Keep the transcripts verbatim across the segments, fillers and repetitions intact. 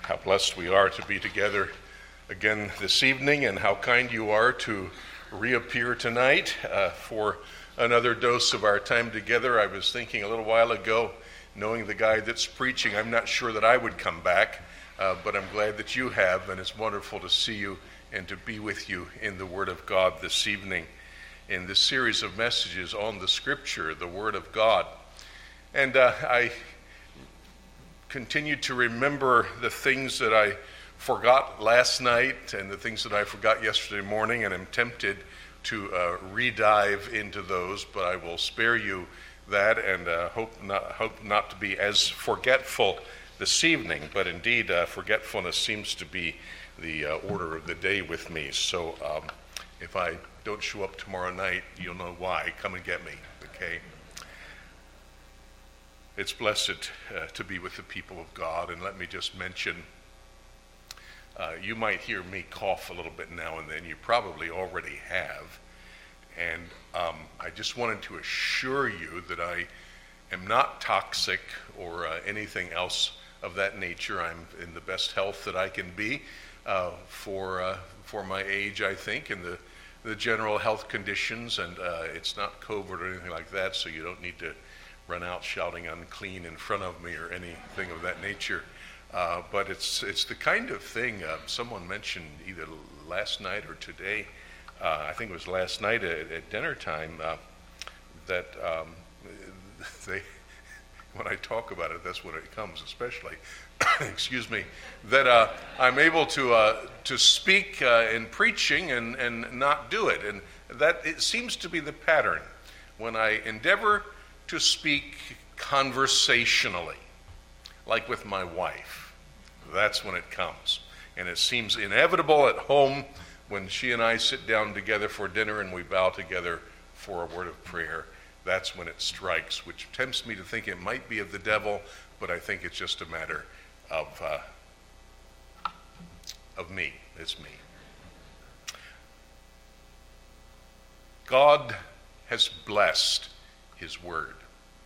How blessed we are to be together again this evening, and how kind you are to reappear tonight uh, for another dose of our time together. I was thinking a little while ago, knowing the guy that's preaching, I'm not sure that I would come back, uh, but I'm glad that you have, and it's wonderful to see you and to be with you in the Word of God this evening in this series of messages on the Scripture, the Word of God. And uh, I continue to remember the things that I forgot last night and the things that I forgot yesterday morning, and I'm tempted to uh, re-dive into those, but I will spare you that and uh, hope not hope not to be as forgetful this evening. But indeed, uh, forgetfulness seems to be the uh, order of the day with me. So um, if I don't show up tomorrow night, you'll know why. Come and get me, okay? It's blessed uh, to be with the people of God, and let me just mention, uh, you might hear me cough a little bit now and then. You probably already have, and um, I just wanted to assure you that I am not toxic or uh, anything else of that nature. I'm in the best health that I can be uh, for uh, for my age, I think, and the, the general health conditions, and uh, it's not COVID or anything like that, so you don't need to run out shouting unclean in front of me or anything of that nature. Uh, but it's it's the kind of thing, uh, someone mentioned either last night or today, uh, I think it was last night at, at dinner time, uh, that um, they, when I talk about it, that's when it comes especially, excuse me, that uh, I'm able to uh, to speak uh, in preaching and, and not do it. And that it seems to be the pattern. When I endeavor to speak conversationally, like with my wife, that's when it comes. And it seems inevitable at home when she and I sit down together for dinner and we bow together for a word of prayer. That's when it strikes, which tempts me to think it might be of the devil, but I think it's just a matter of uh, of me. It's me. God has blessed His Word.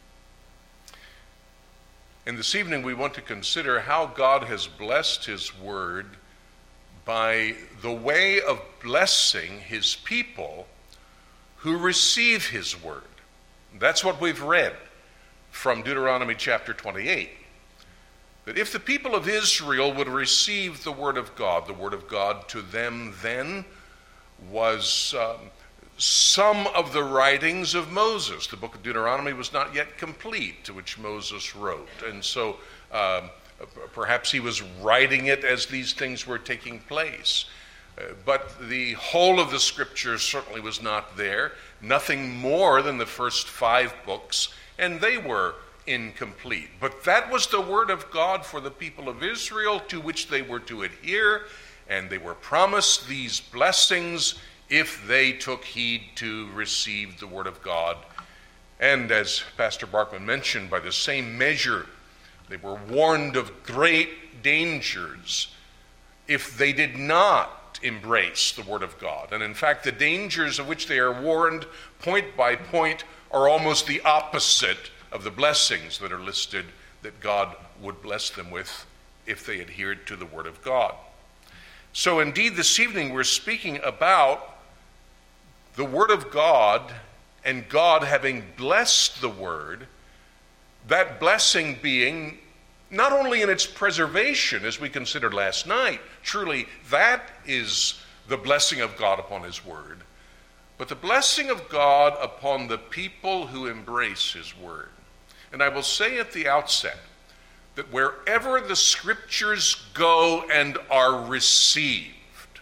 And this evening we want to consider how God has blessed His Word by the way of blessing His people who receive His Word. That's what we've read from Deuteronomy chapter twenty-eight. That if the people of Israel would receive the Word of God, the Word of God to them then was Um, some of the writings of Moses. The book of Deuteronomy was not yet complete, to which Moses wrote. And so um, perhaps he was writing it as these things were taking place. Uh, but the whole of the scriptures certainly was not there. Nothing more than the first five books, and they were incomplete. But that was the word of God for the people of Israel, to which they were to adhere, and they were promised these blessings if they took heed to receive the Word of God. And as Pastor Barkman mentioned, by the same measure, they were warned of great dangers if they did not embrace the Word of God. And in fact, the dangers of which they are warned point by point are almost the opposite of the blessings that are listed that God would bless them with if they adhered to the Word of God. So indeed, this evening we're speaking about the Word of God, and God having blessed the Word, that blessing being not only in its preservation, as we considered last night, truly that is the blessing of God upon His Word, but the blessing of God upon the people who embrace His Word. And I will say at the outset that wherever the Scriptures go and are received,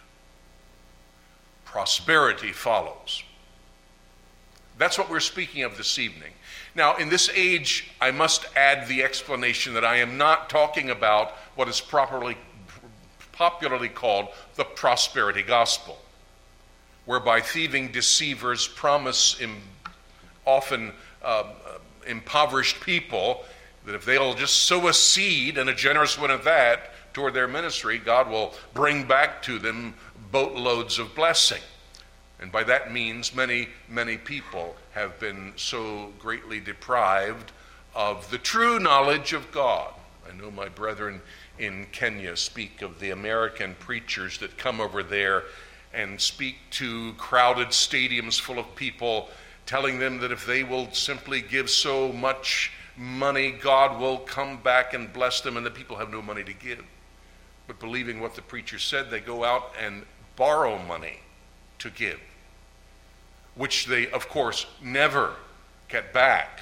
prosperity follows. That's what we're speaking of this evening. Now, in this age, I must add the explanation that I am not talking about what is properly, popularly called the prosperity gospel, whereby thieving deceivers promise im, often uh, impoverished people that if they'll just sow a seed, and a generous one at that, toward their ministry, God will bring back to them boatloads of blessing. And by that means, many, many people have been so greatly deprived of the true knowledge of God. I know my brethren in Kenya speak of the American preachers that come over there and speak to crowded stadiums full of people, telling them that if they will simply give so much money, God will come back and bless them, and the people have no money to give. But believing what the preacher said, they go out and borrow money to give, which they, of course, never get back.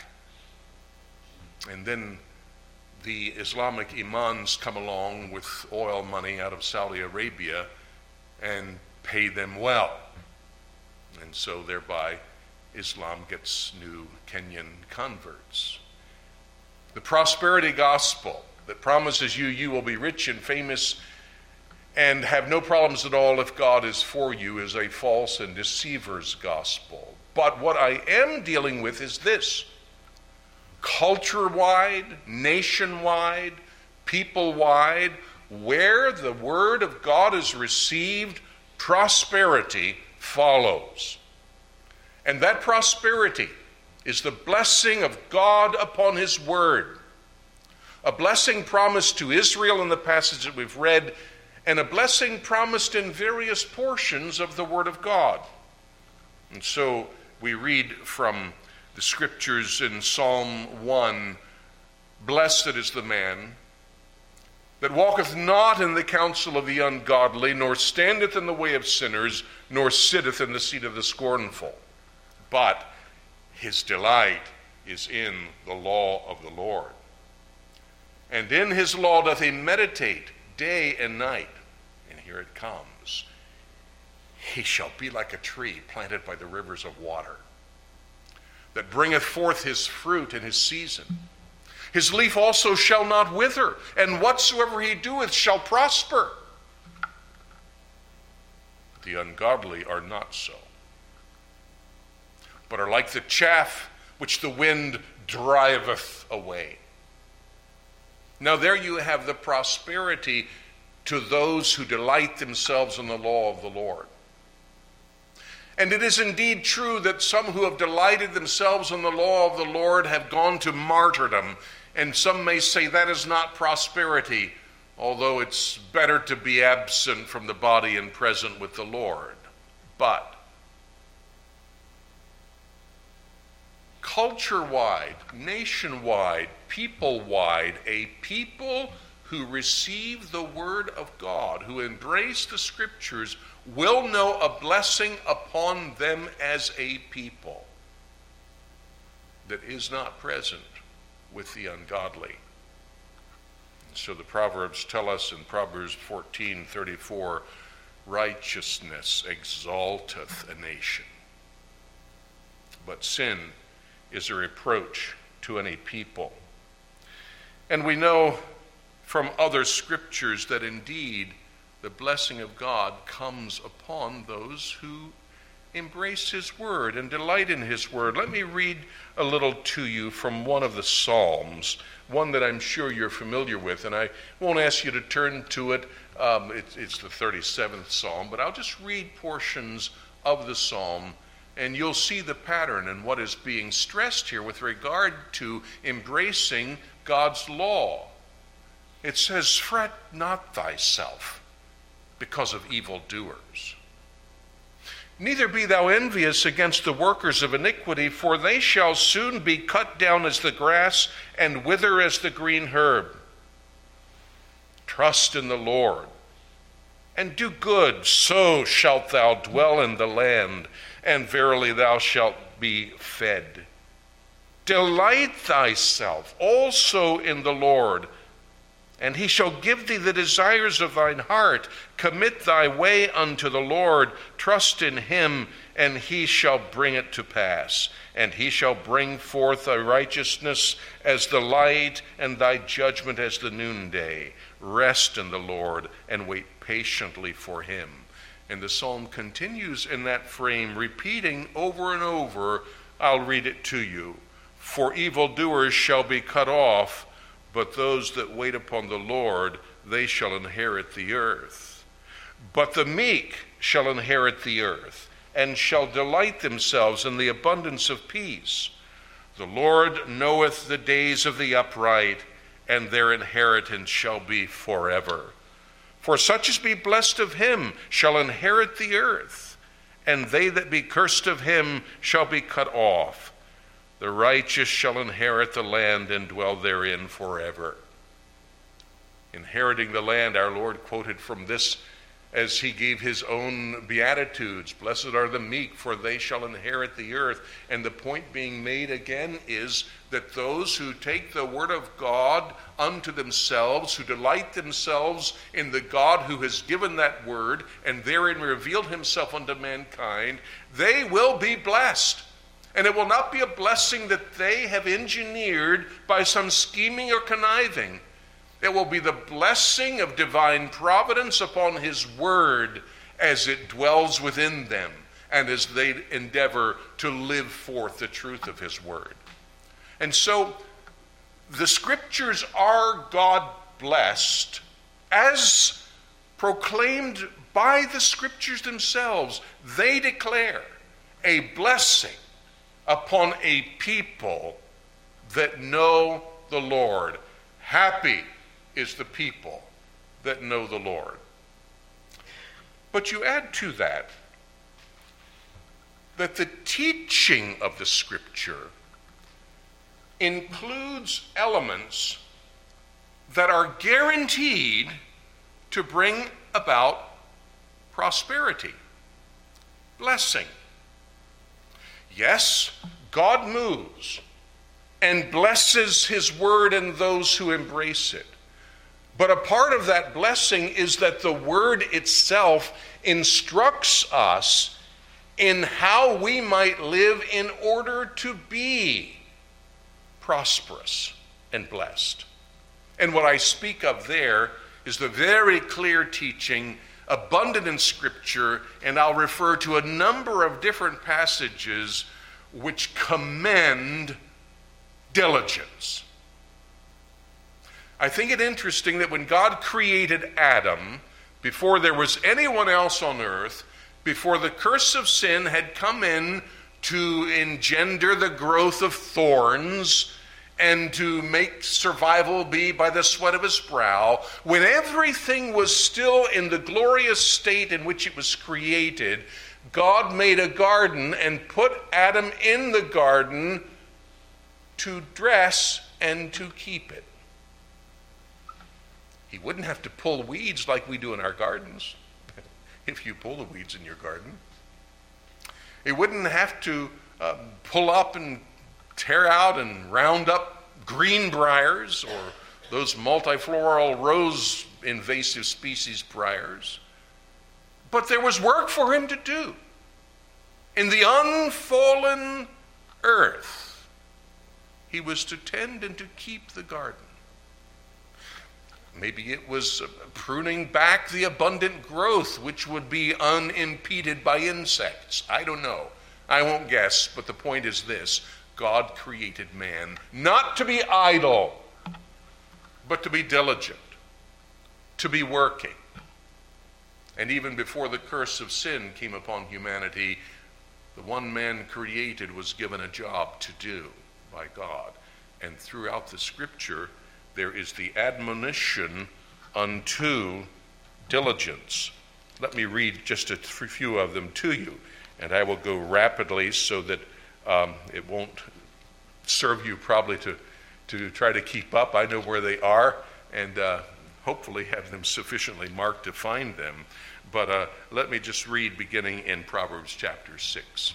And then the Islamic imams come along with oil money out of Saudi Arabia and pay them well. And so thereby Islam gets new Kenyan converts. The prosperity gospel that promises you you will be rich and famous and have no problems at all if God is for you is a false and deceiver's gospel. But what I am dealing with is this: culture-wide, nation-wide, people-wide, where the word of God is received, prosperity follows. And that prosperity is the blessing of God upon his word. A blessing promised to Israel in the passage that we've read, and a blessing promised in various portions of the word of God. And so we read from the scriptures in Psalm one, "Blessed is the man that walketh not in the counsel of the ungodly, nor standeth in the way of sinners, nor sitteth in the seat of the scornful. But his delight is in the law of the Lord. And in his law doth he meditate day and night." And here it comes. "He shall be like a tree planted by the rivers of water, that bringeth forth his fruit in his season. His leaf also shall not wither, and whatsoever he doeth shall prosper." The ungodly are not so, but are like the chaff which the wind driveth away. Now there you have the prosperity to those who delight themselves in the law of the Lord. And it is indeed true that some who have delighted themselves in the law of the Lord have gone to martyrdom, and some may say that is not prosperity, although it's better to be absent from the body and present with the Lord. But culture-wide, nation-wide, people-wide, a people who receive the word of God, who embrace the scriptures, will know a blessing upon them as a people that is not present with the ungodly. So the Proverbs tell us in Proverbs fourteen thirty-four, "Righteousness exalteth a nation, but sin is a reproach to any people." And we know from other scriptures that indeed the blessing of God comes upon those who embrace his word and delight in his word. Let me read a little to you from one of the Psalms, one that I'm sure you're familiar with, and I won't ask you to turn to it. Um, it it's the thirty-seventh Psalm, but I'll just read portions of the Psalm, and you'll see the pattern and what is being stressed here with regard to embracing God's law. It says, "Fret not thyself because of evildoers. Neither be thou envious against the workers of iniquity, for they shall soon be cut down as the grass and wither as the green herb. Trust in the Lord and do good, so shalt thou dwell in the land, and verily thou shalt be fed. Delight thyself also in the Lord, and he shall give thee the desires of thine heart. Commit thy way unto the Lord. Trust in him, and he shall bring it to pass. And he shall bring forth thy righteousness as the light, and thy judgment as the noonday. Rest in the Lord, and wait patiently for him." And the psalm continues in that frame, repeating over and over. I'll read it to you. "For evildoers shall be cut off, but those that wait upon the Lord, they shall inherit the earth. But the meek shall inherit the earth, and shall delight themselves in the abundance of peace. The Lord knoweth the days of the upright, and their inheritance shall be forever. For such as be blessed of him shall inherit the earth, and they that be cursed of him shall be cut off. The righteous shall inherit the land and dwell therein forever. Inheriting the land, our Lord quoted from this as he gave his own Beatitudes. Blessed are the meek, for they shall inherit the earth. And the point being made again is that those who take the word of God unto themselves, who delight themselves in the God who has given that word and therein revealed himself unto mankind, they will be blessed. And it will not be a blessing that they have engineered by some scheming or conniving. It will be the blessing of divine providence upon his word as it dwells within them and as they endeavor to live forth the truth of his word. And so the scriptures are God blessed as proclaimed by the scriptures themselves. They declare a blessing upon a people that know the Lord. Happy is the people that know the Lord. But you add to that that the teaching of the scripture includes elements that are guaranteed to bring about prosperity, blessing. Yes, God moves and blesses his word and those who embrace it. But a part of that blessing is that the word itself instructs us in how we might live in order to be prosperous and blessed. And what I speak of there is the very clear teaching abundant in Scripture, and I'll refer to a number of different passages which commend diligence. I think it interesting that when God created Adam, before there was anyone else on earth, before the curse of sin had come in to engender the growth of thorns and to make survival be by the sweat of his brow, when everything was still in the glorious state in which it was created, God made a garden and put Adam in the garden to dress and to keep it. He wouldn't have to pull weeds like we do in our gardens, if you pull the weeds in your garden. He wouldn't have to uh, pull up and tear out and round up green briars or those multifloral rose invasive species briars. But there was work for him to do. In the unfallen earth, he was to tend and to keep the garden. Maybe it was pruning back the abundant growth which would be unimpeded by insects. I don't know. I won't guess, but the point is this. God created man not to be idle, but to be diligent, to be working. And even before the curse of sin came upon humanity, the one man created was given a job to do by God. And throughout the Scripture, there is the admonition unto diligence. Let me read just a few of them to you, and I will go rapidly so that um, it won't serve you probably to, to try to keep up. I know where they are, and uh, hopefully have them sufficiently marked to find them. But uh, let me just read beginning in Proverbs chapter six.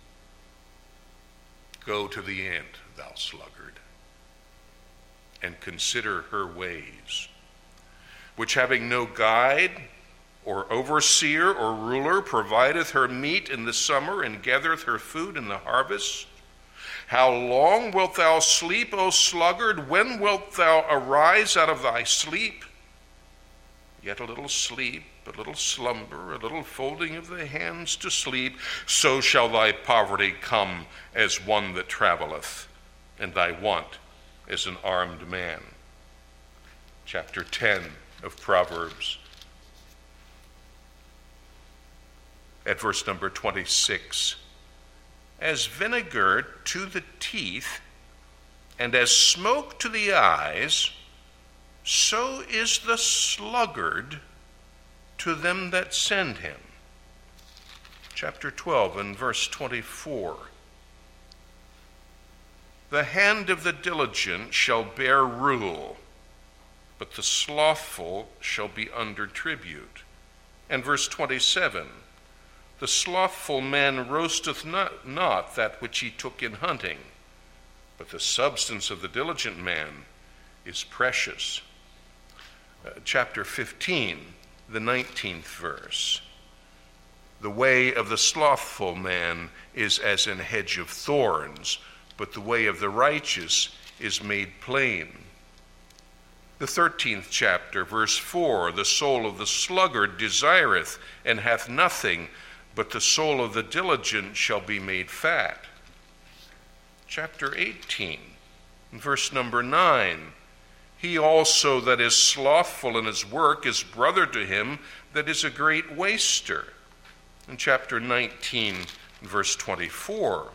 Go to the end, thou sluggard, and consider her ways, which having no guide or overseer or ruler, provideth her meat in the summer and gathereth her food in the harvest. How long wilt thou sleep, O sluggard? When wilt thou arise out of thy sleep? Yet a little sleep, a little slumber, a little folding of the hands to sleep, so shall thy poverty come as one that travelleth, and thy want as an armed man. Chapter ten of Proverbs, at verse number twenty-six. As vinegar to the teeth, and as smoke to the eyes, so is the sluggard to them that send him. Chapter twelve and verse twenty-four. The hand of the diligent shall bear rule, but the slothful shall be under tribute. And verse twenty-seven. The slothful man roasteth not, not that which he took in hunting, but the substance of the diligent man is precious. Uh, chapter fifteen, the nineteenth verse. The way of the slothful man is as an hedge of thorns, but the way of the righteous is made plain. The thirteenth chapter, verse four, the soul of the sluggard desireth and hath nothing, but the soul of the diligent shall be made fat. Chapter eighteen, verse number nine, he also that is slothful in his work is brother to him that is a great waster. In chapter nineteen, verse twenty-four,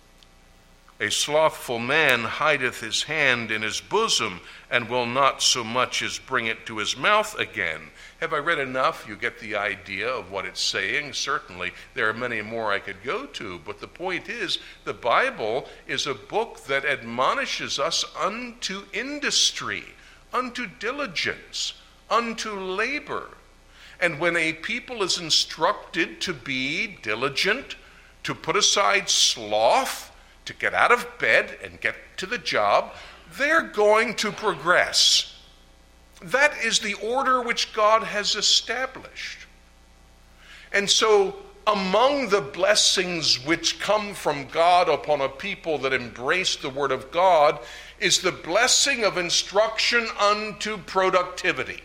a slothful man hideth his hand in his bosom, and will not so much as bring it to his mouth again. Have I read enough? You get the idea of what it's saying. Certainly, there are many more I could go to, but the point is, the Bible is a book that admonishes us unto industry, unto diligence, unto labor. And when a people is instructed to be diligent, to put aside sloth, to get out of bed and get to the job, they're going to progress. That is the order which God has established. And so, among the blessings which come from God upon a people that embrace the Word of God is the blessing of instruction unto productivity,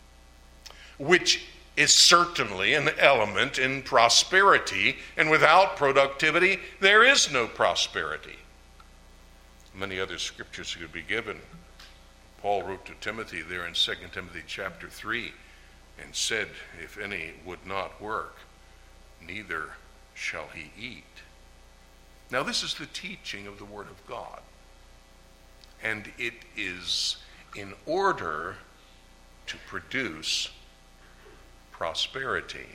which is certainly an element in prosperity, and without productivity, there is no prosperity. Many other scriptures could be given. Paul wrote to Timothy there in Second Timothy chapter three and said, if any would not work, neither shall he eat. Now this is the teaching of the Word of God, and it is in order to produce prosperity,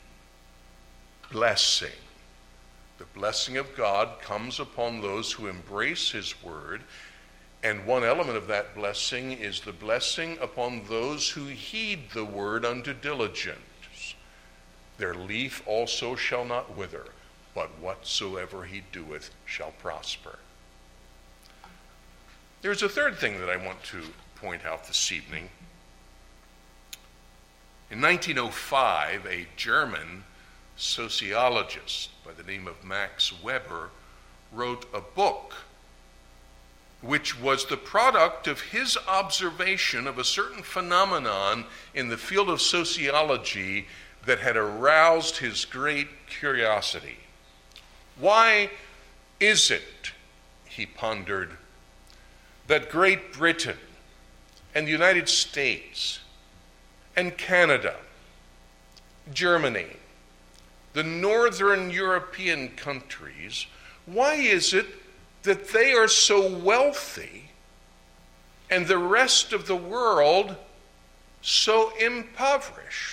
blessing. The blessing of God comes upon those who embrace his word, and one element of that blessing is the blessing upon those who heed the word unto diligence. Their leaf also shall not wither, but whatsoever he doeth shall prosper. There's a third thing that I want to point out this evening. In nineteen oh five, a German sociologist by the name of Max Weber wrote a book which was the product of his observation of a certain phenomenon in the field of sociology that had aroused his great curiosity. Why is it, he pondered, that Great Britain and the United States and Canada, Germany, the northern European countries, why is it that they are so wealthy and the rest of the world so impoverished?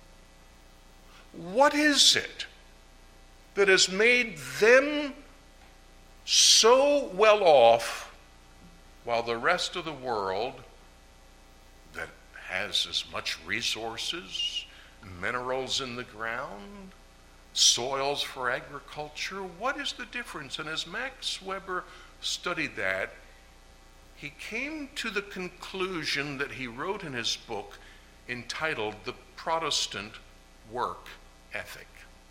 What is it that has made them so well off while the rest of the world that has as much resources, minerals in the ground, soils for agriculture, what is the difference? And as Max Weber studied that, he came to the conclusion that he wrote in his book entitled The Protestant Work Ethic.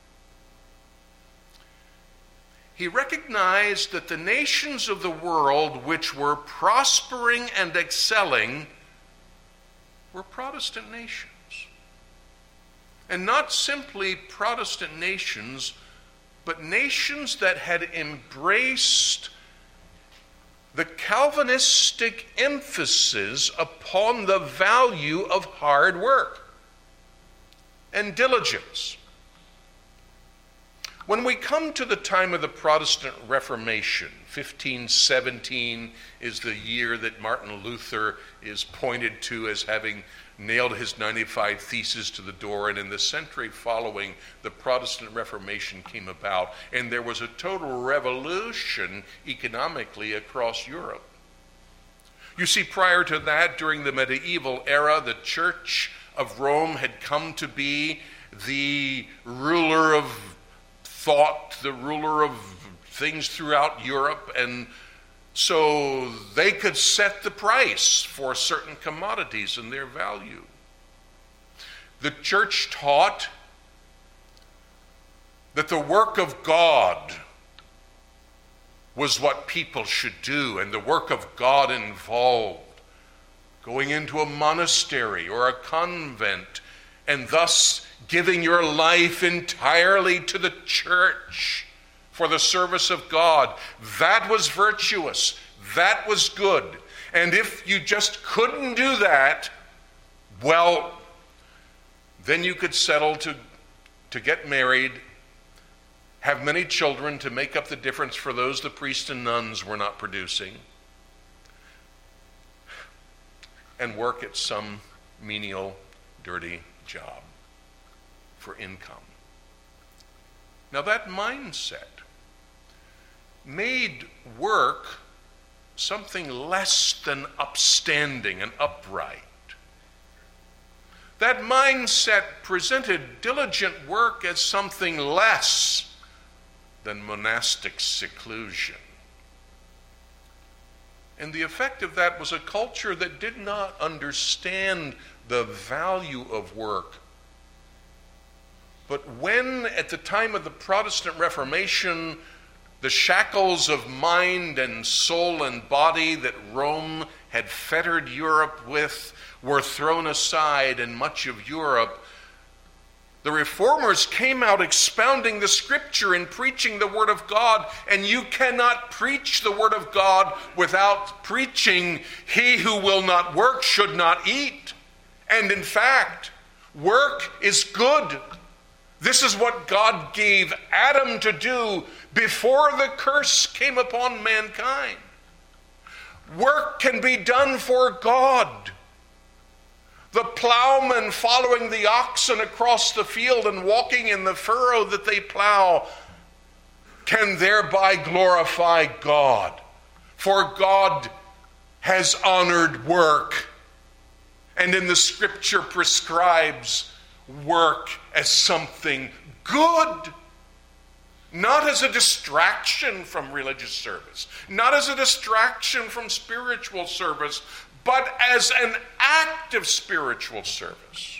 He recognized that the nations of the world which were prospering and excelling were Protestant nations. And not simply Protestant nations, but nations that had embraced the Calvinistic emphasis upon the value of hard work and diligence. When we come to the time of the Protestant Reformation, fifteen seventeen is the year that Martin Luther is pointed to as having nailed his ninety-five Theses to the door, and in the century following, the Protestant Reformation came about, and there was a total revolution economically across Europe. You see, prior to that, during the medieval era, the Church of Rome had come to be the ruler of thought, the ruler of things throughout Europe, and so they could set the price for certain commodities and their value. The church taught that the work of God was what people should do, and the work of God involved going into a monastery or a convent and thus giving your life entirely to the church for the service of God. That was virtuous. That was good. And if you just couldn't do that, well, then you could settle to, to get married, have many children to make up the difference for those the priests and nuns were not producing, and work at some menial, dirty job for income. Now that mindset made work something less than upstanding and upright. That mindset presented diligent work as something less than monastic seclusion. And the effect of that was a culture that did not understand the value of work. But when, at the time of the Protestant Reformation, the shackles of mind and soul and body that Rome had fettered Europe with were thrown aside in much of Europe, the reformers came out expounding the Scripture and preaching the Word of God, and you cannot preach the Word of God without preaching, "He who will not work should not eat." And in fact, work is good. This is what God gave Adam to do before the curse came upon mankind. Work can be done for God. The plowman following the oxen across the field and walking in the furrow that they plow can thereby glorify God. For God has honored work, and in the Scripture prescribes work as something good, not as a distraction from religious service, not as a distraction from spiritual service, but as an act of spiritual service.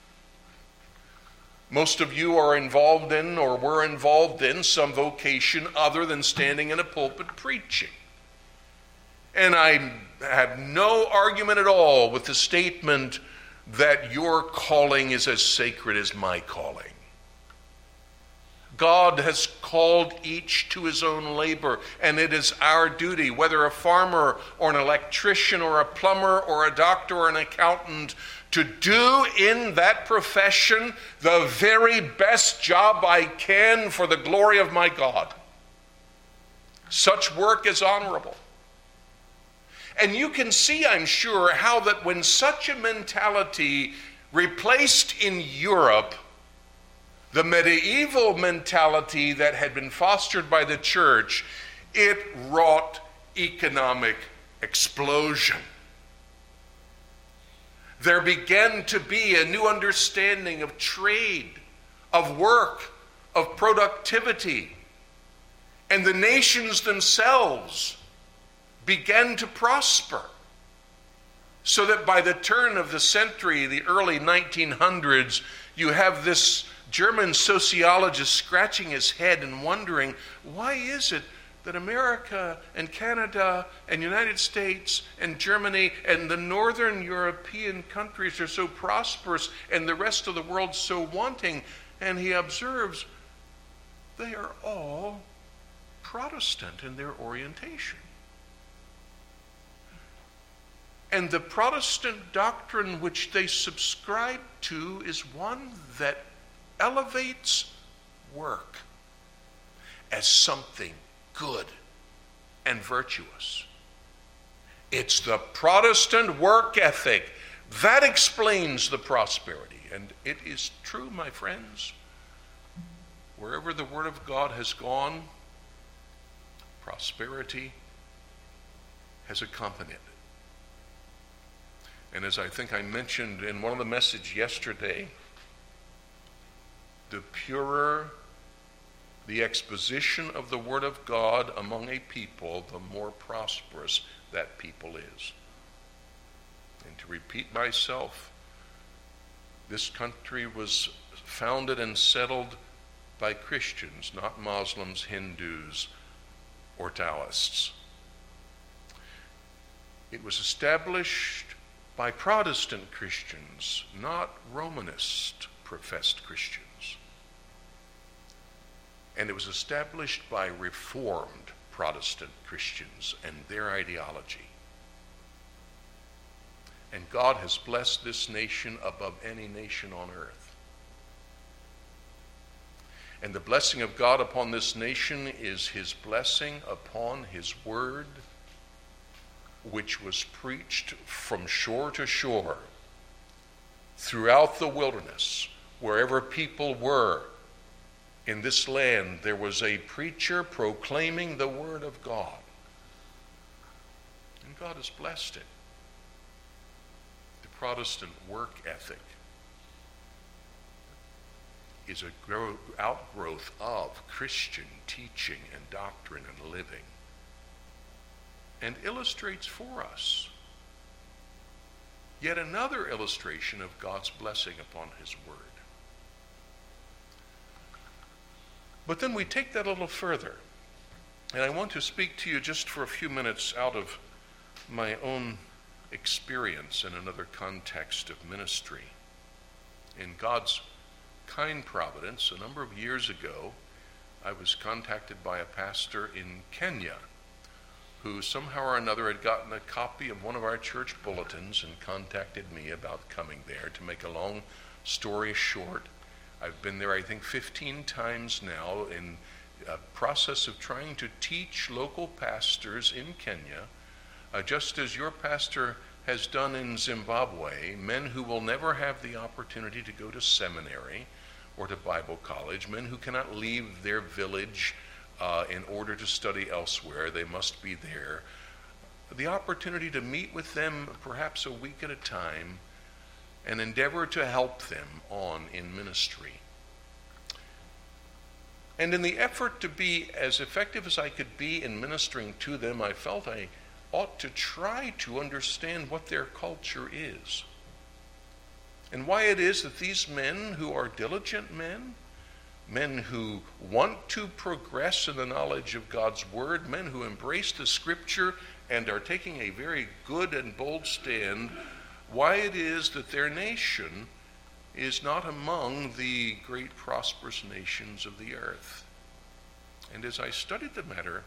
Most of you are involved in or were involved in some vocation other than standing in a pulpit preaching. And I have no argument at all with the statement that your calling is as sacred as my calling. God has called each to his own labor, and it is our duty, whether a farmer or an electrician or a plumber or a doctor or an accountant, to do in that profession the very best job I can for the glory of my God. Such work is honorable. And you can see, I'm sure, how that when such a mentality replaced in Europe the medieval mentality that had been fostered by the church, it wrought economic explosion. There began to be a new understanding of trade, of work, of productivity, and the nations themselves began to prosper. So that by the turn of the century, the early nineteen hundreds, you have this German sociologist scratching his head and wondering, why is it that America and Canada and United States and Germany and the northern European countries are so prosperous and the rest of the world so wanting? And he observes they are all Protestant in their orientation. And the Protestant doctrine which they subscribe to is one that elevates work as something good and virtuous. It's the Protestant work ethic that explains the prosperity. And it is true, my friends. Wherever the Word of God has gone, prosperity has accompanied it. And as I think I mentioned in one of the messages yesterday, the purer the exposition of the Word of God among a people, the more prosperous that people is. And to repeat myself, this country was founded and settled by Christians, not Muslims, Hindus, or Taoists. It was established by Protestant Christians, not Romanist professed Christians. And it was established by Reformed Protestant Christians and their ideology. And God has blessed this nation above any nation on earth. And the blessing of God upon this nation is his blessing upon his word, which was preached from shore to shore, throughout the wilderness, wherever people were in this land. There was a preacher proclaiming the word of God. And God has blessed it. The Protestant work ethic is a grow, outgrowth of Christian teaching and doctrine and living, and illustrates for us yet another illustration of God's blessing upon his word. But then we take that a little further, and I want to speak to you just for a few minutes out of my own experience in another context of ministry. In God's kind providence, a number of years ago, I was contacted by a pastor in Kenya who somehow or another had gotten a copy of one of our church bulletins and contacted me about coming there. To make a long story short, I've been there, I think, fifteen times now in a process of trying to teach local pastors in Kenya, uh, just as your pastor has done in Zimbabwe, men who will never have the opportunity to go to seminary or to Bible college, men who cannot leave their village uh, in order to study elsewhere. They must be there. The opportunity to meet with them perhaps a week at a time and endeavor to help them on in ministry. And in the effort to be as effective as I could be in ministering to them, I felt I ought to try to understand what their culture is, and why it is that these men who are diligent men, men who want to progress in the knowledge of God's word, men who embrace the scripture and are taking a very good and bold stand, why it is that their nation is not among the great prosperous nations of the earth. And as I studied the matter,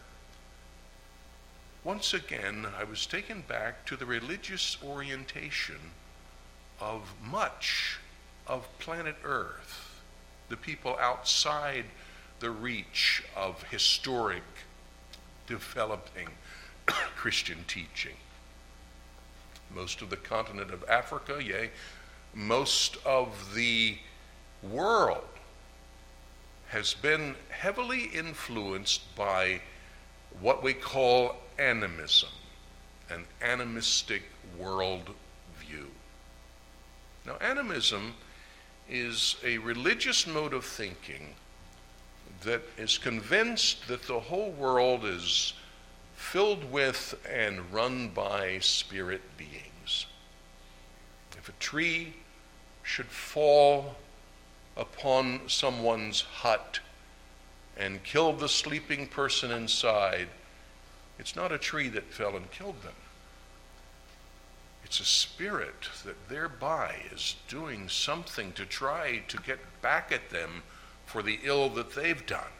once again I was taken back to the religious orientation of much of planet Earth, the people outside the reach of historic, developing Christian teaching. Most of the continent of Africa, yea, most of the world has been heavily influenced by what we call animism, an animistic world view. Now, animism is a religious mode of thinking that is convinced that the whole world is filled with and run by spirit beings. If a tree should fall upon someone's hut and kill the sleeping person inside, it's not a tree that fell and killed them. It's a spirit that thereby is doing something to try to get back at them for the ill that they've done.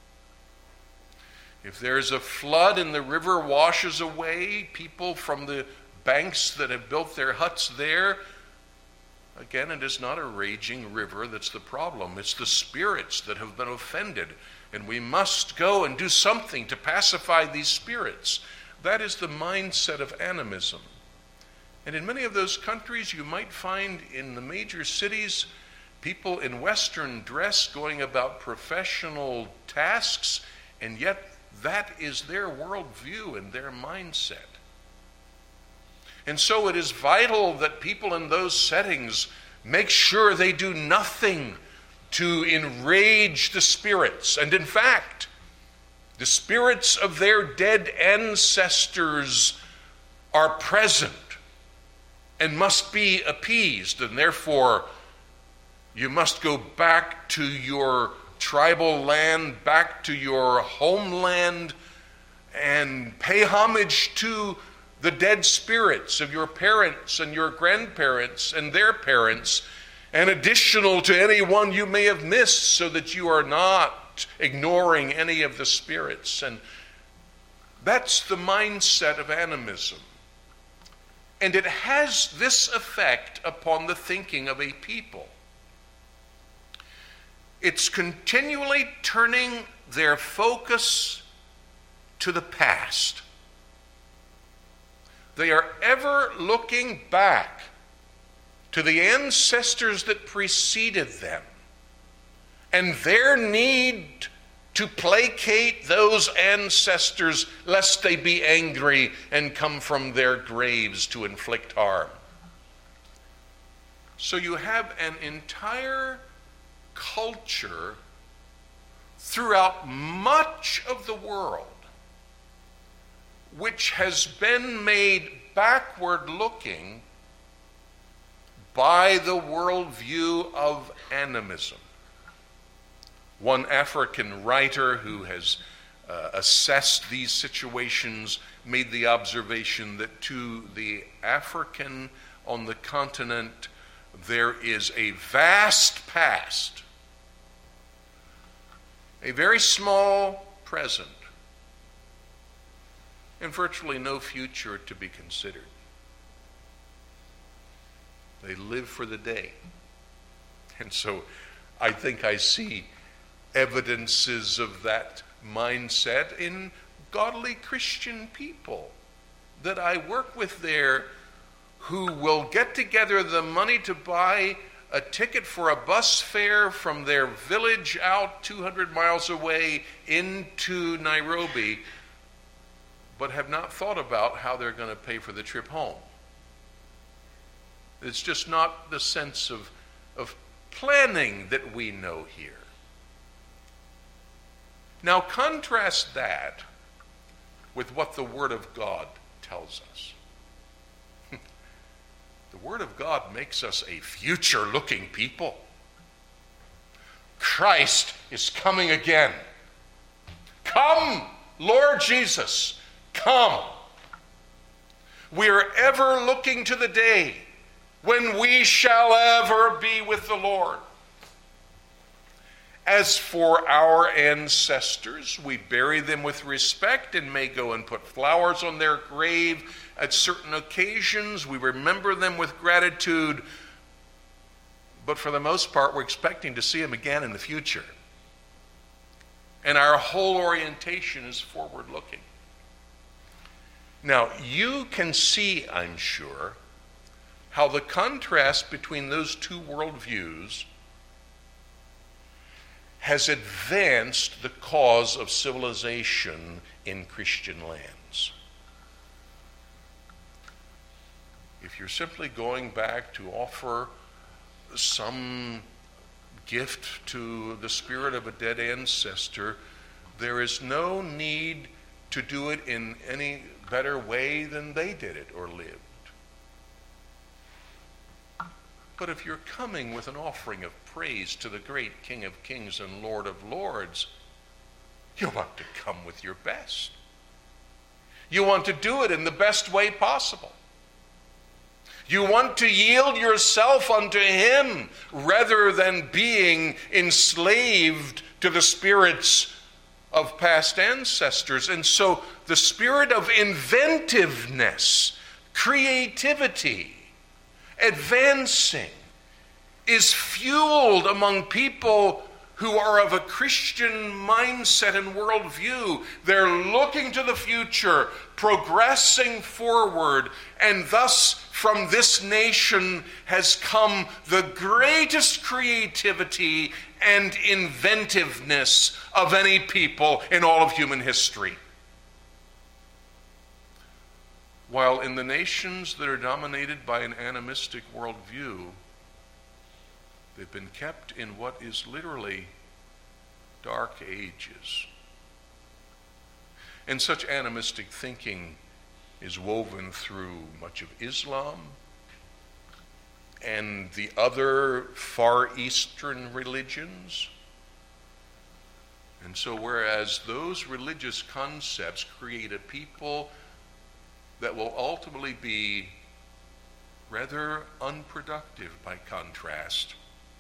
If there's a flood and the river washes away people from the banks that have built their huts there, Again, it is not a raging river that's the problem. It's the spirits that have been offended, and we must go and do something to pacify these spirits. That is the mindset of animism. And in many of those countries, you might find in the major cities people in Western dress going about professional tasks, and yet that is their worldview and their mindset. And so it is vital that people in those settings make sure they do nothing to enrage the spirits. And in fact, the spirits of their dead ancestors are present and must be appeased, and therefore you must go back to your tribal land, back to your homeland, and pay homage to the dead spirits of your parents and your grandparents and their parents, and additional to any one you may have missed, so that you are not ignoring any of the spirits. And that's the mindset of animism. And it has this effect upon the thinking of a people. It's continually turning their focus to the past. They are ever looking back to the ancestors that preceded them and their need to placate those ancestors lest they be angry and come from their graves to inflict harm. So you have an entire culture throughout much of the world which has been made backward looking by the worldview of animism. One African writer who has uh, assessed these situations made the observation that to the African on the continent there is a vast past, a very small present, and virtually no future to be considered. They live for the day. And so I think I see evidences of that mindset in godly Christian people that I work with there, who will get together the money to buy a ticket for a bus fare from their village out two hundred miles away into Nairobi, but have not thought about how they're going to pay for the trip home. It's just not the sense of, of planning that we know here. Now contrast that with what the Word of God tells us. The Word of God makes us a future-looking people. Christ is coming again. Come, Lord Jesus, come. We are ever looking to the day when we shall ever be with the Lord. As for our ancestors, we bury them with respect and may go and put flowers on their grave at certain occasions. We remember them with gratitude, but for the most part, we're expecting to see them again in the future. And our whole orientation is forward-looking. Now, you can see, I'm sure, how the contrast between those two worldviews has advanced the cause of civilization in Christian lands. If you're simply going back to offer some gift to the spirit of a dead ancestor, there is no need to do it in any better way than they did it or lived. But if you're coming with an offering of praise to the great King of Kings and Lord of Lords, you want to come with your best. You want to do it in the best way possible. You want to yield yourself unto Him rather than being enslaved to the spirits of past ancestors. And so the spirit of inventiveness, creativity, advancing, is fueled among people who are of a Christian mindset and worldview. They're looking to the future, progressing forward, and thus from this nation has come the greatest creativity and inventiveness of any people in all of human history. While in the nations that are dominated by an animistic worldview, they've been kept in what is literally dark ages. And such animistic thinking is woven through much of Islam and the other Far Eastern religions. And so whereas those religious concepts create a people that will ultimately be rather unproductive by contrast,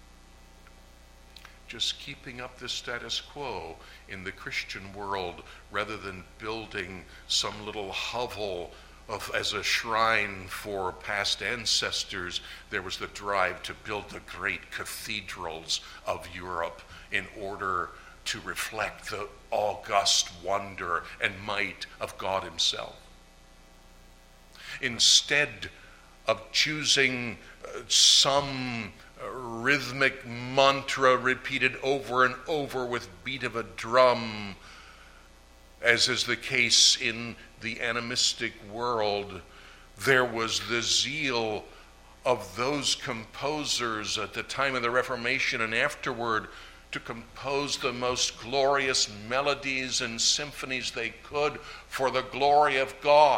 just keeping up the status quo in the Christian world rather than building some little hovel of, as a shrine for past ancestors, there was the drive to build the great cathedrals of Europe in order to reflect the august wonder and might of God himself. Instead of choosing uh, some uh, rhythmic mantra repeated over and over with beat of a drum, as is the case in the animistic world, there was the zeal of those composers at the time of the Reformation and afterward to compose the most glorious melodies and symphonies they could for the glory of God.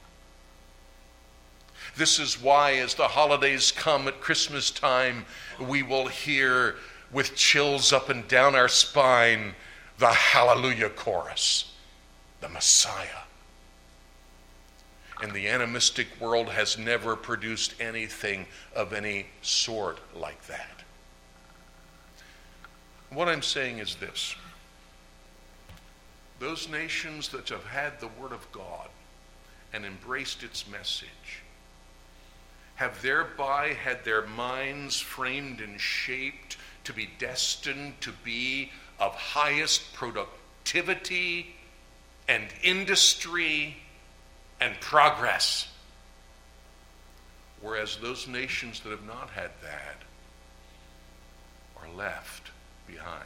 This is why, as the holidays come at Christmas time, we will hear with chills up and down our spine the Hallelujah chorus, the Messiah. And the animistic world has never produced anything of any sort like that. What I'm saying is this: those nations that have had the Word of God and embraced its message have thereby had their minds framed and shaped to be destined to be of highest productivity and industry and progress. Whereas those nations that have not had that are left behind.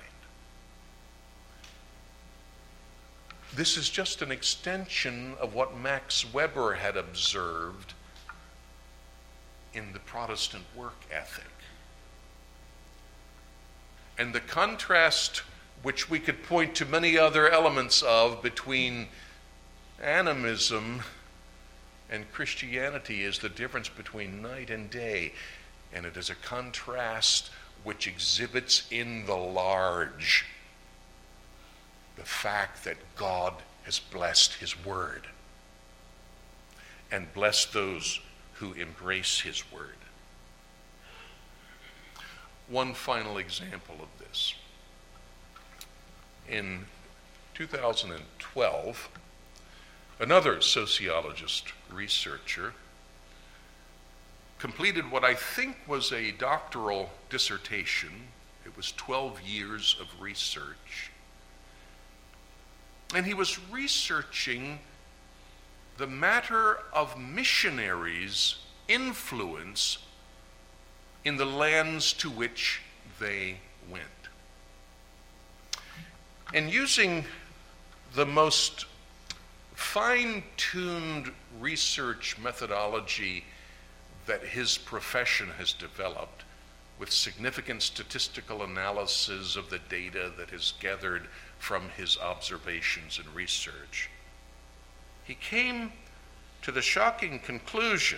This is just an extension of what Max Weber had observed in the Protestant work ethic. And the contrast, which we could point to many other elements of, between animism and Christianity, is the difference between night and day. And it is a contrast which exhibits in the large the fact that God has blessed his word and blessed those who embrace his word. One final example of this. In two thousand twelve, another sociologist researcher completed what I think was a doctoral dissertation. It was twelve years of research. And he was researching the matter of missionaries' influence in the lands to which they went. And using the most fine-tuned research methodology that his profession has developed, with significant statistical analysis of the data that is gathered from his observations and research, he came to the shocking conclusion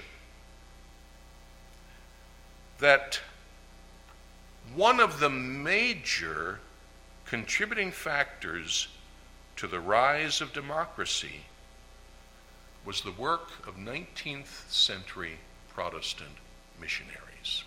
that one of the major contributing factors to the rise of democracy was the work of nineteenth century Protestant missionaries.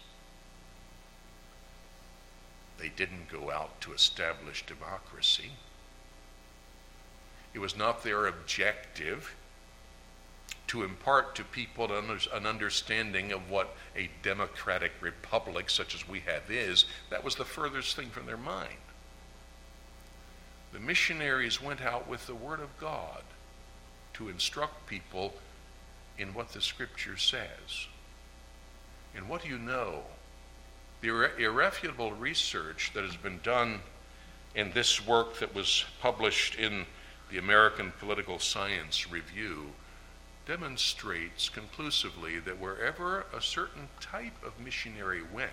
They didn't go out to establish democracy. It was not their objective to impart to people an understanding of what a democratic republic such as we have is, that was the furthest thing from their mind. The missionaries went out with the Word of God to instruct people in what the Scripture says. And what do you know? The irre- irrefutable research that has been done in this work that was published in the American Political Science Review demonstrates conclusively that wherever a certain type of missionary went,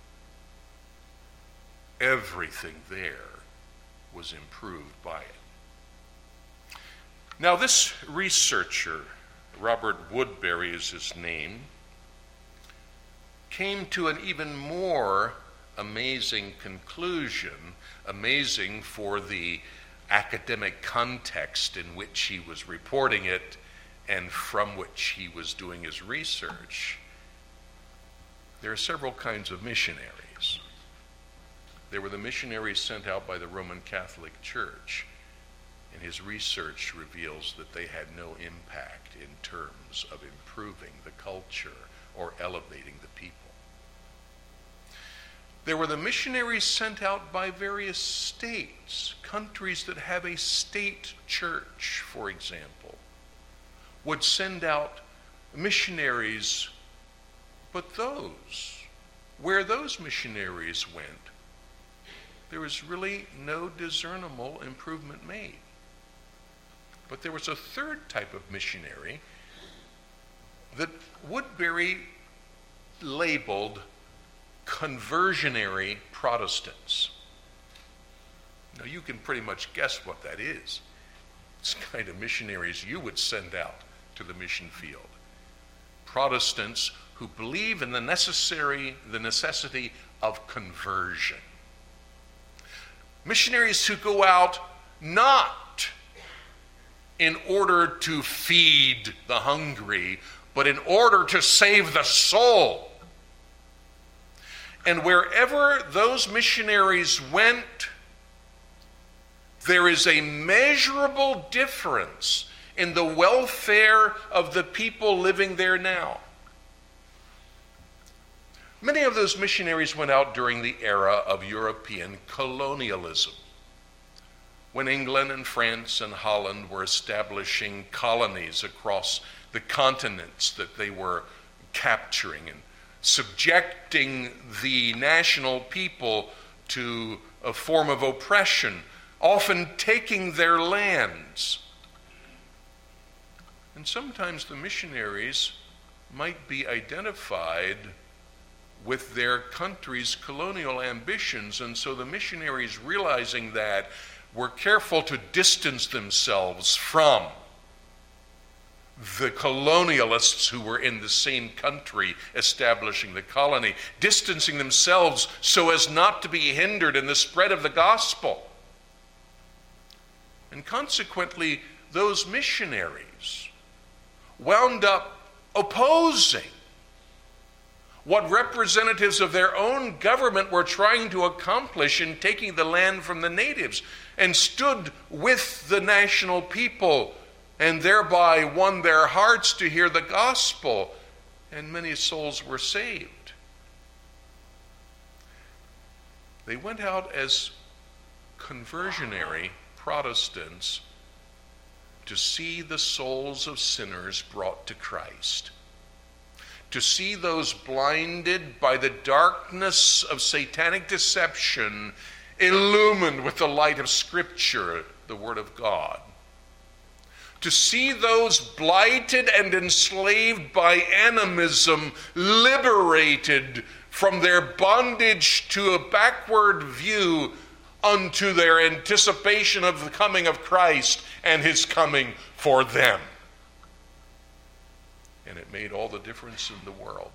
everything there was improved by it. Now, this researcher, Robert Woodbury is his name, came to an even more amazing conclusion, amazing for the academic context in which he was reporting it and from which he was doing his research. There are several kinds of missionaries. There were the missionaries sent out by the Roman Catholic Church, and his research reveals that they had no impact in terms of improving the culture or elevating the people. There were the missionaries sent out by various states, countries that have a state church, for example, would send out missionaries, but those, where those missionaries went, there was really no discernible improvement made. But there was a third type of missionary that Woodbury labeled conversionary Protestants. Now, you can pretty much guess what that is. It's the kind of missionaries you would send out to the mission field. Protestants who believe in the necessary, the necessity of conversion. Missionaries who go out not in order to feed the hungry, but in order to save the soul. And wherever those missionaries went, there is a measurable difference in the welfare of the people living there now. Many of those missionaries went out during the era of European colonialism, when England and France and Holland were establishing colonies across the continents that they were capturing and subjecting the national people to a form of oppression, often taking their lands. And sometimes the missionaries might be identified with their country's colonial ambitions, and so the missionaries, realizing that, were careful to distance themselves from the colonialists who were in the same country establishing the colony, distancing themselves so as not to be hindered in the spread of the gospel. And consequently, those missionaries wound up opposing what representatives of their own government were trying to accomplish in taking the land from the natives, and stood with the national people and thereby won their hearts to hear the gospel, and many souls were saved. They went out as conversionary Protestants to see the souls of sinners brought to Christ, to see those blinded by the darkness of satanic deception illumined with the light of Scripture, the Word of God, to see those blighted and enslaved by animism liberated from their bondage to a backward view unto their anticipation of the coming of Christ and his coming for them. And it made all the difference in the world.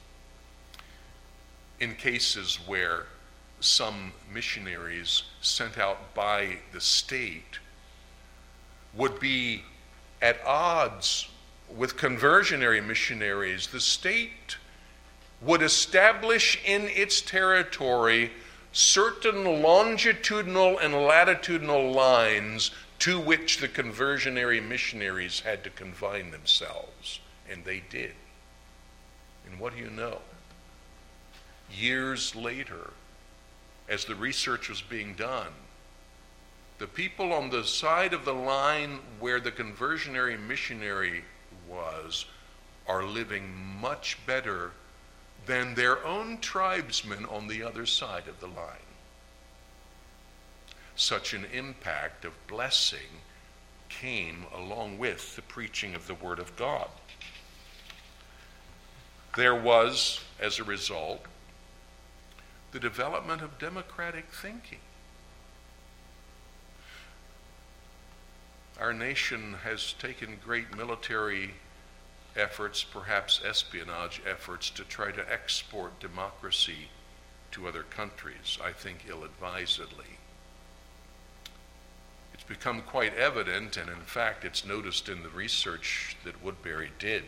In cases where some missionaries sent out by the state would be at odds with conversionary missionaries, the state would establish in its territory certain longitudinal and latitudinal lines to which the conversionary missionaries had to confine themselves, and they did. And what do you know? Years later, as the research was being done, the people on the side of the line where the conversionary missionary was are living much better than their own tribesmen on the other side of the line. Such an impact of blessing came along with the preaching of the Word of God. There was, as a result, the development of democratic thinking. Our nation has taken great military efforts, perhaps espionage efforts, to try to export democracy to other countries, I think ill-advisedly. It's become quite evident, and in fact it's noticed in the research that Woodbury did,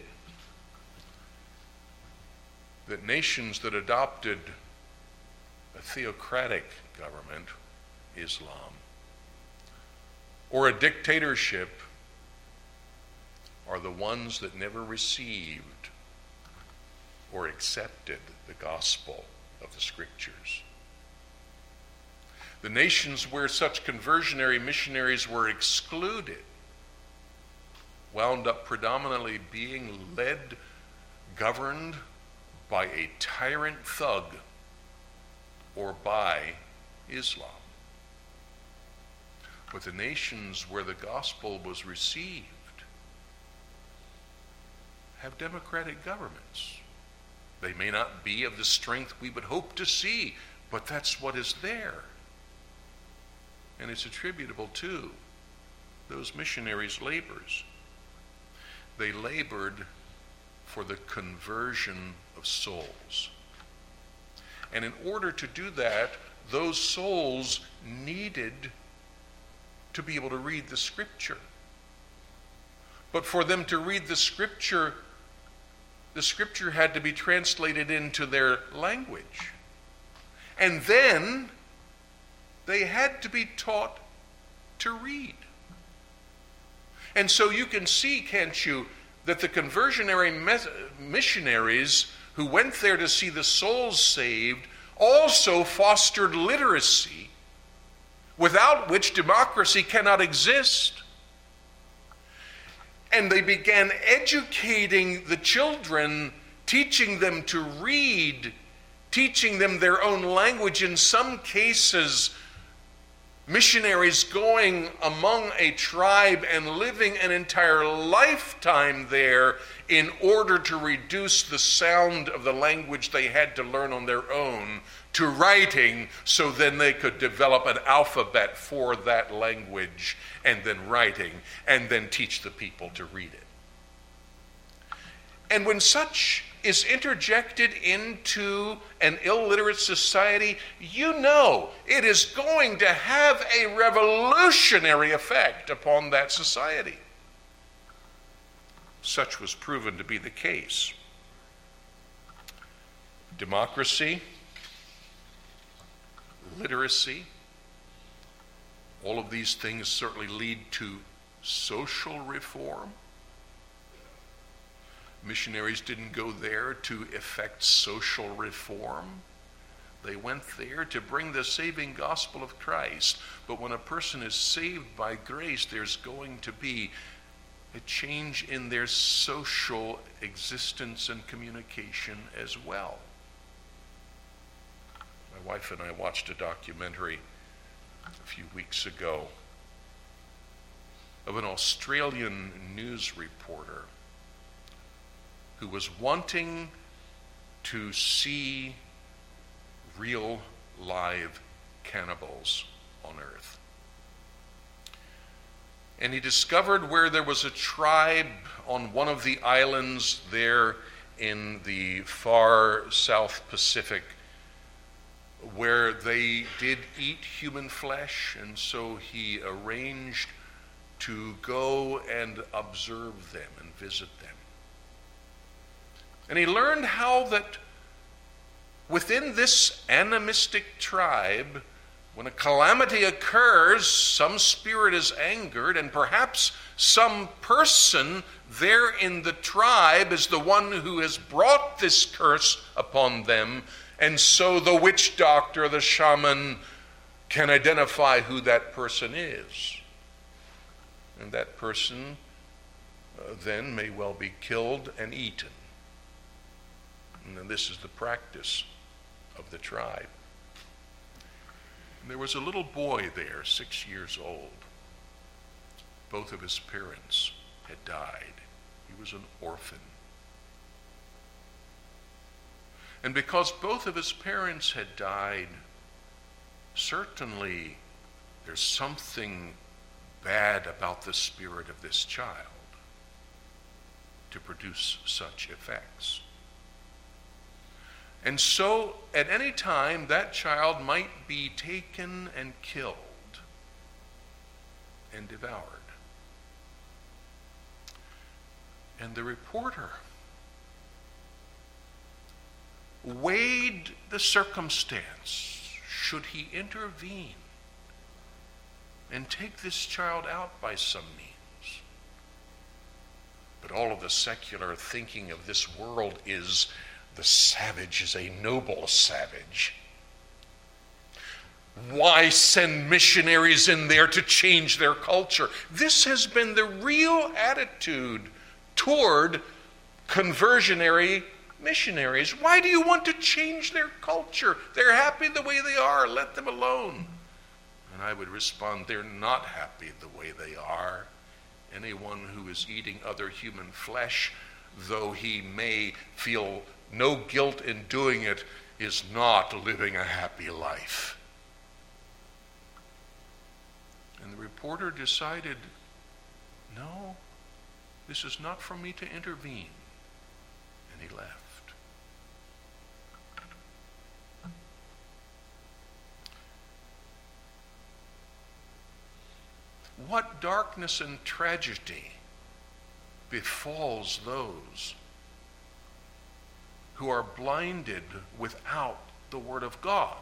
that nations that adopted a theocratic government, Islam, or a dictatorship are the ones that never received or accepted the gospel of the Scriptures. The nations where such conversionary missionaries were excluded wound up predominantly being led, governed by a tyrant thug or by Islam. But the nations where the gospel was received have democratic governments. They may not be of the strength we would hope to see, but that's what is there. And it's attributable to those missionaries' labors. They labored for the conversion of souls. And in order to do that, those souls needed to be able to read the Scripture. But for them to read the Scripture, the Scripture had to be translated into their language. And then they had to be taught to read. And so you can see, can't you, that the conversionary missionaries who went there to see the souls saved also fostered literacy, without which democracy cannot exist. And they began educating the children, teaching them to read, teaching them their own language. In some cases, missionaries going among a tribe and living an entire lifetime there in order to reduce the sound of the language they had to learn on their own to writing, so then they could develop an alphabet for that language, and then writing, and then teach the people to read it. And when such is interjected into an illiterate society, you know it is going to have a revolutionary effect upon that society. Such was proven to be the case. Democracy, literacy, all of these things certainly lead to social reform. Missionaries didn't go there to effect social reform. They went there to bring the saving gospel of Christ. But when a person is saved by grace, there's going to be a change in their social existence and communication as well. My wife and I watched a documentary a few weeks ago of an Australian news reporter who was wanting to see real live cannibals on earth. And he discovered where there was a tribe on one of the islands there in the far South Pacific where they did eat human flesh, and so he arranged to go and observe them and visit them. And he learned how that within this animistic tribe When a calamity occurs, some spirit is angered, and perhaps some person there in the tribe is the one who has brought this curse upon them, and so the witch doctor, the shaman, can identify who that person is. And that person uh, then may well be killed and eaten. And this is the practice of the tribe. And there was a little boy there, six years old. Both of his parents had died. He was an orphan. And because both of his parents had died, certainly there's something bad about the spirit of this child to produce such effects. And so, at any time, that child might be taken and killed and devoured. And the reporter weighed the circumstance. Should he intervene and take this child out by some means? But all of the secular thinking of this world is the savage is a noble savage. Why send missionaries in there to change their culture? This has been the real attitude toward conversionary missionaries. Why do you want to change their culture? They're happy the way they are. Let them alone. And I would respond, they're not happy the way they are. Anyone who is eating other human flesh, though he may feel no guilt in doing it, is not living a happy life. And the reporter decided, no, this is not for me to intervene. And he left. What darkness and tragedy befalls those who are blinded without the Word of God?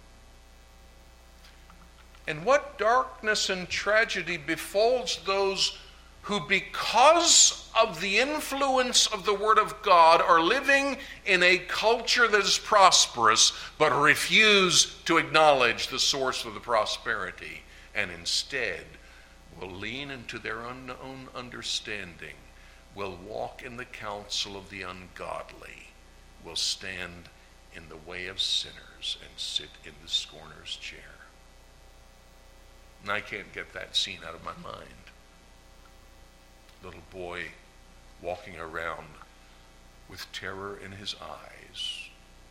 And what darkness and tragedy befalls those who, because of the influence of the Word of God, are living in a culture that is prosperous, but refuse to acknowledge the source of the prosperity, and instead will lean into their own understanding, will walk in the counsel of the ungodly, will stand in the way of sinners and sit in the scorner's chair. And I can't get that scene out of my mind. Little boy walking around with terror in his eyes.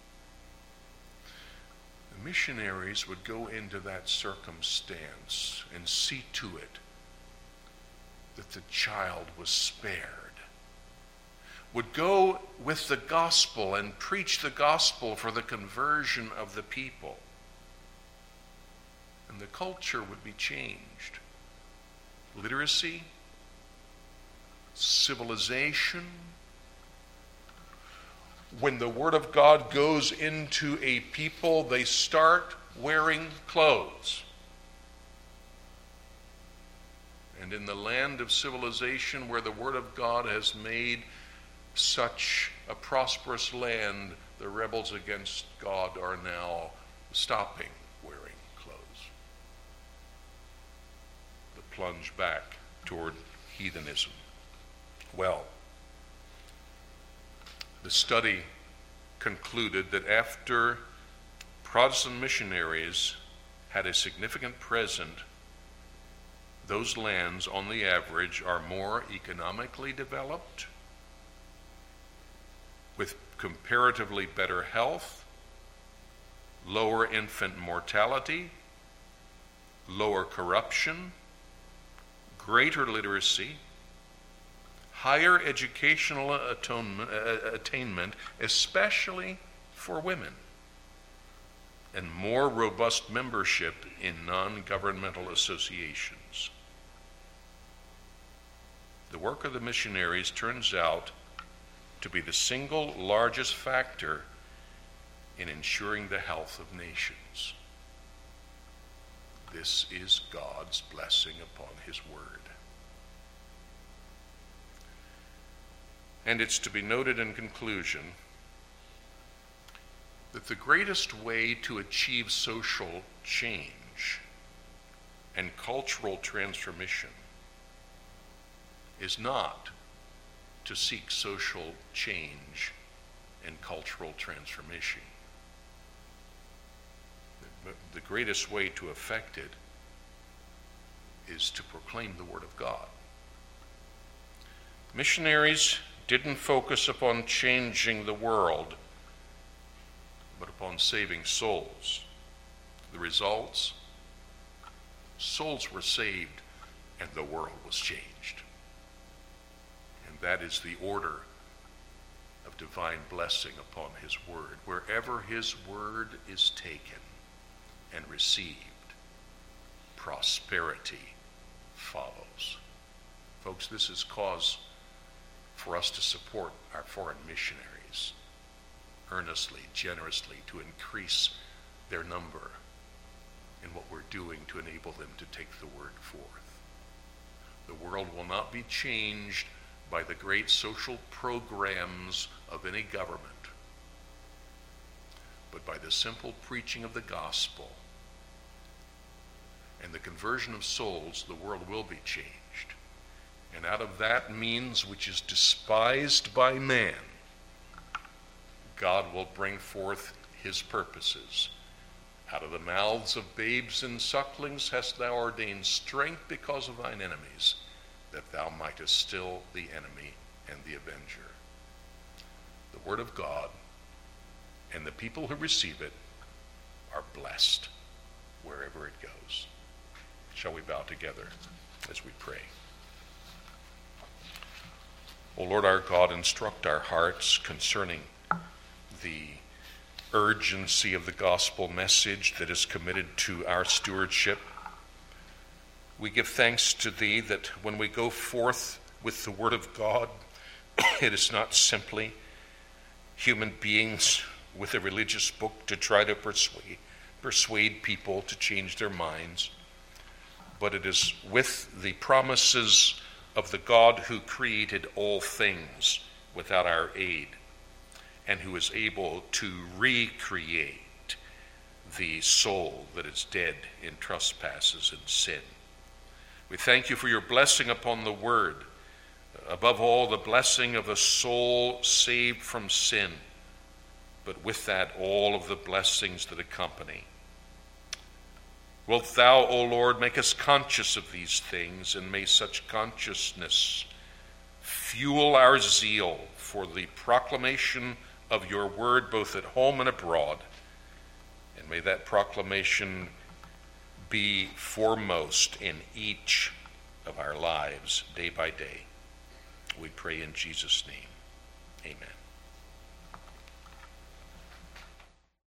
The missionaries would go into that circumstance and see to it that the child was spared. Would go with the gospel and preach the gospel for the conversion of the people. And the culture would be changed. Literacy, civilization. When the Word of God goes into a people, they start wearing clothes. And in the land of civilization where the Word of God has made such a prosperous land, the rebels against God are now stopping wearing clothes. The plunge back toward heathenism. Well, the study concluded that after Protestant missionaries had a significant presence, those lands on the average are more economically developed, with comparatively better health, lower infant mortality, lower corruption, greater literacy, higher educational atonement, uh, attainment, especially for women, and more robust membership in non-governmental associations. The work of the missionaries turns out to be the single largest factor in ensuring the health of nations. This is God's blessing upon his word. And it's to be noted in conclusion that the greatest way to achieve social change and cultural transformation is not to seek social change and cultural transformation. The, the greatest way to effect it is to proclaim the Word of God. Missionaries didn't focus upon changing the world, but upon saving souls. The results? Souls were saved and the world was changed. And that is the order of divine blessing upon his word. Wherever his word is taken and received, prosperity follows. Folks, this is cause for us to support our foreign missionaries earnestly, generously, to increase their number in what we're doing to enable them to take the word forth. The world will not be changed by the great social programs of any government, but by the simple preaching of the gospel and the conversion of souls. The world will be changed. And out of that means which is despised by man, God will bring forth his purposes. Out of the mouths of babes and sucklings hast thou ordained strength because of thine enemies, that thou mightest still the enemy and the avenger. The word of God and the people who receive it are blessed wherever it goes. Shall we bow together as we pray? O Lord our God, instruct our hearts concerning the urgency of the gospel message that is committed to our stewardship. We give thanks to thee that when we go forth with the word of God, it is not simply human beings with a religious book to try to persuade, persuade people to change their minds, but it is with the promises of the God who created all things without our aid, and who is able to recreate the soul that is dead in trespasses and sin. We thank you for your blessing upon the word, above all the blessing of a soul saved from sin, but with that all of the blessings that accompany. Wilt thou, O Lord, make us conscious of these things, and may such consciousness fuel our zeal for the proclamation of your word both at home and abroad, and may that proclamation be foremost in each of our lives day by day. We pray in Jesus' name. Amen.